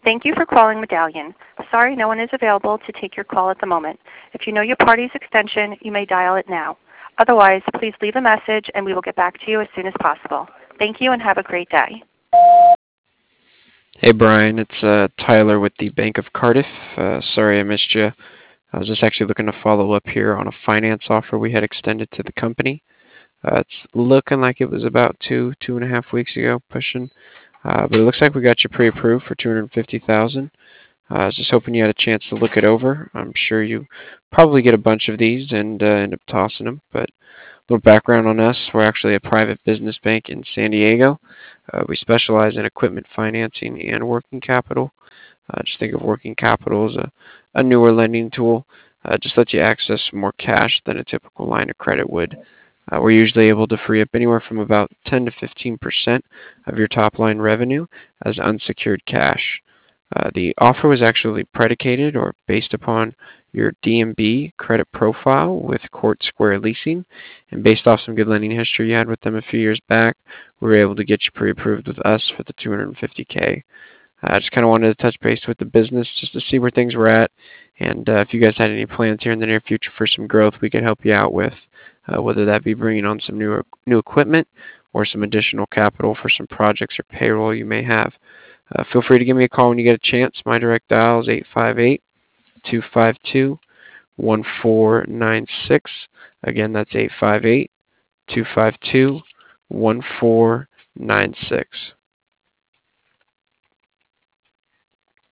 Thank you for calling Medallion. Sorry, no one is available to take your call at the moment. If you know your party's extension, you may dial it now. Otherwise, please leave a message and we will get back to you as soon as possible. Thank you and have a great day. Hey Brian, it's Tyler with the Bank of Cardiff. Sorry I missed you. I was just actually looking to follow up here on a finance offer we had extended to the company. It's looking like it was about 2.5 weeks ago, pushing. But it looks like we got you pre-approved for $250,000. I was just hoping you had a chance to look it over. I'm sure you probably get a bunch of these and end up tossing them. But a little background on us: we're actually a private business bank in San Diego. We specialize in equipment financing and working capital. Just think of working capital as a newer lending tool. Just lets you access more cash than a typical line of credit would. We're usually able to free up anywhere from about 10 to 15% of your top line revenue as unsecured cash. The offer was actually predicated or based upon your DMB credit profile with Court Square Leasing, and based off some good lending history you had with them a few years back, we were able to get you pre-approved with us for the $250K. I just kind of wanted to touch base with the business just to see where things were at, and if you guys had any plans here in the near future for some growth we could help you out with, whether that be bringing on some new equipment or some additional capital for some projects or payroll you may have. Feel free to give me a call when you get a chance. My direct dial is 858-252-1496. Again, that's 858-252-1496.